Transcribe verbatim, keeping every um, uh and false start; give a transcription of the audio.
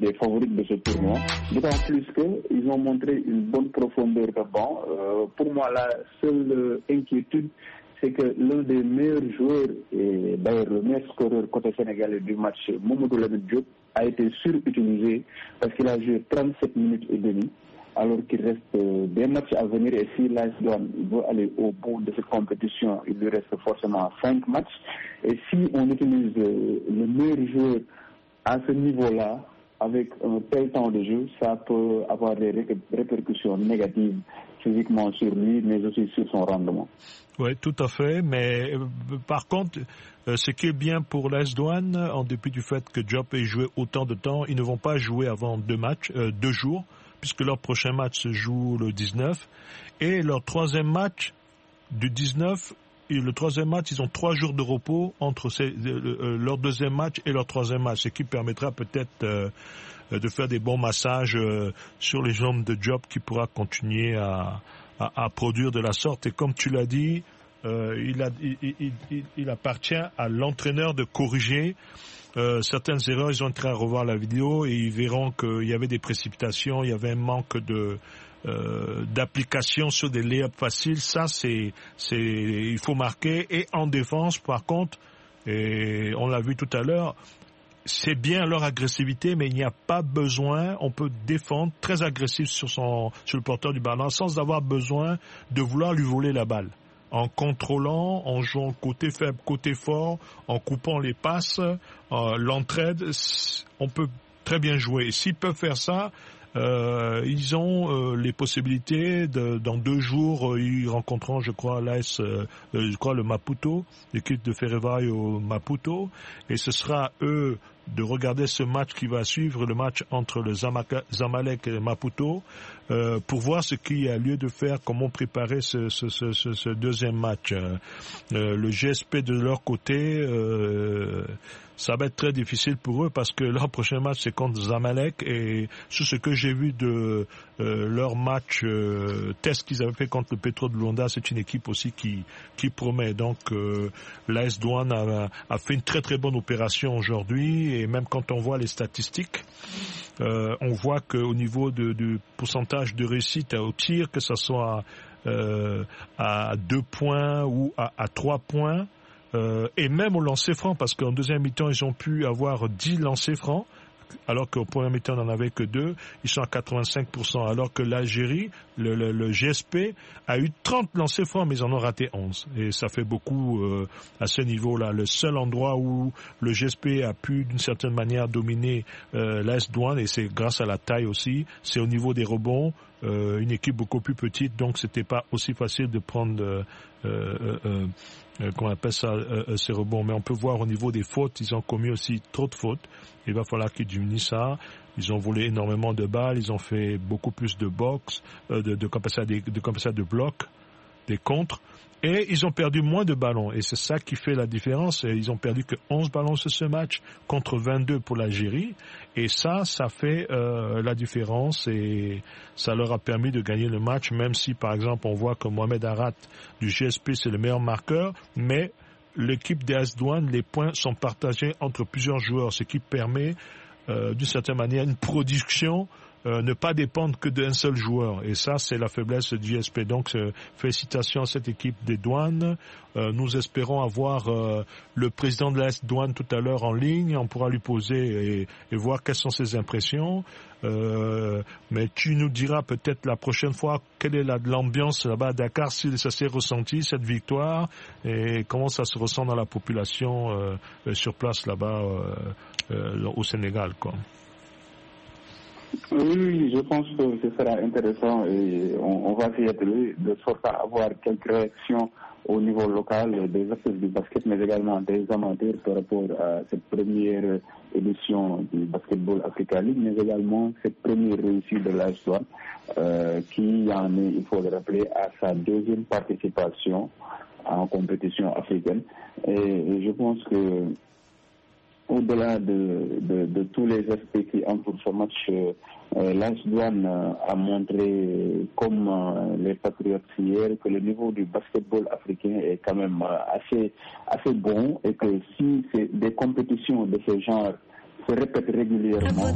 des favoris de ce tournoi, d'autant plus qu'ils ont montré une bonne profondeur de banc. Euh, pour moi, la seule inquiétude, c'est que l'un des meilleurs joueurs, et d'ailleurs le meilleur scoreur côté sénégalais du match, Mamadou Lamine Diop, a été surutilisé parce qu'il a joué trente-sept minutes et demie, alors qu'il reste des matchs à venir. Et si l'A S Douanes veut aller au bout de cette compétition, il lui reste forcément cinq matchs. Et si on utilise le meilleur joueur à ce niveau-là, avec un tel temps de jeu, ça peut avoir des répercussions négatives physiquement sur lui, mais aussi sur son rendement. Oui, tout à fait. Mais euh, par contre, euh, ce qui est bien pour l'A S Douanes, en dépit du fait que Diop ait joué autant de temps, ils ne vont pas jouer avant deux matchs, euh, deux jours, puisque leur prochain match se joue le dix-neuf. Et leur troisième match du dix-neuf, et le troisième match, ils ont trois jours de repos entre ces, euh, leur deuxième match et leur troisième match, ce qui permettra peut-être euh, de faire des bons massages euh, sur les jambes de Diop qui pourra continuer à, à, à produire de la sorte. Et comme tu l'as dit, euh, il, a, il, il, il, il appartient à l'entraîneur de corriger euh, certaines erreurs. Ils ont intérêt à revoir la vidéo et ils verront qu'il y avait des précipitations, il y avait un manque de... Euh, d'application sur des lay-ups faciles. Ça, c'est, c'est, il faut marquer. Et en défense, par contre, et on l'a vu tout à l'heure, c'est bien leur agressivité, mais il n'y a pas besoin. On peut défendre très agressif sur son, sur le porteur du ballon, sans avoir besoin de vouloir lui voler la balle. En contrôlant, en jouant côté faible, côté fort, en coupant les passes, euh, l'entraide, on peut très bien jouer. Et s'ils peuvent faire ça, Euh, ils ont euh, les possibilités de, dans deux jours, euh, ils rencontreront, je crois, l'A S, euh, je crois le Maputo, l'équipe de Ferroviario au Maputo, et ce sera à eux de regarder ce match qui va suivre, le match entre le Zamaka, Zamalek et le Maputo, euh, pour voir ce qu'il y a lieu de faire, comment préparer ce, ce, ce, ce, ce deuxième match. Euh, le G S P de leur côté, euh, ça va être très difficile pour eux parce que leur prochain match c'est contre Zamalek et sur ce que j'ai vu de euh, leur match euh, test qu'ils avaient fait contre le Petro de Luanda, c'est une équipe aussi qui qui promet. Donc euh, l'A S Douanes a, a fait une très très bonne opération aujourd'hui et même quand on voit les statistiques, euh, on voit qu'au niveau de, du pourcentage de réussite au tir, que ce soit euh, à deux points ou à, à trois points, Euh, et même au lancer franc, parce qu'en deuxième mi-temps, ils ont pu avoir dix lancers francs, alors qu'au premier mi-temps, on n'en avait que deux. Ils sont à quatre-vingt-cinq pour cent, alors que l'Algérie, le, le, le G S P, a eu trente lancers francs, mais ils en ont raté onze. Et ça fait beaucoup euh, à ce niveau-là. Le seul endroit où le G S P a pu, d'une certaine manière, dominer euh, l'A S Douanes, et c'est grâce à la taille aussi, c'est au niveau des rebonds. Euh, une équipe beaucoup plus petite, donc c'était pas aussi facile de prendre... Euh, euh, euh, Euh, qu'on appelle ça, euh, ces rebonds. Mais on peut voir au niveau des fautes, ils ont commis aussi trop de fautes. Il va falloir qu'ils diminuent ça. Ils ont volé énormément de balles, ils ont fait beaucoup plus de box, euh, de, de, de, de, de blocs, des contres. Et ils ont perdu moins de ballons. Et c'est ça qui fait la différence. Et ils ont perdu que onze ballons sur ce match contre vingt-deux pour l'Algérie. Et ça, ça fait euh, la différence. Et ça leur a permis de gagner le match, même si, par exemple, on voit que Mohamed Arat du G S P, c'est le meilleur marqueur. Mais l'équipe des A S Douanes, les points sont partagés entre plusieurs joueurs, ce qui permet, euh, d'une certaine manière, une production Euh, ne pas dépendre que d'un seul joueur. Et ça, c'est la faiblesse du G S P. Donc, euh, félicitations à cette équipe des Douanes. Euh, nous espérons avoir euh, le président de la S Douane tout à l'heure en ligne. On pourra lui poser et, et voir quelles sont ses impressions. Euh, mais tu nous diras peut-être la prochaine fois quelle est la, l'ambiance là-bas à Dakar, si ça s'est ressenti, cette victoire, et comment ça se ressent dans la population euh, sur place là-bas euh, euh, au Sénégal, quoi. Oui, je pense que ce sera intéressant et on, on va s'y atteler de sorte à avoir quelques réactions au niveau local des acteurs du basket, mais également des amateurs par rapport à cette première édition du Basketball Africa League, mais également cette première réussite de l'A S Douanes, euh, qui en est, il faut le rappeler, à sa deuxième participation en compétition africaine. Et, et je pense que au-delà de, de, de tous les aspects qui entourent ce match, euh, l'A S Douanes a montré, comme euh, les Patriotes hier, que le niveau du basketball africain est quand même assez, assez bon et que si c'est des compétitions de ce genre se répètent régulièrement,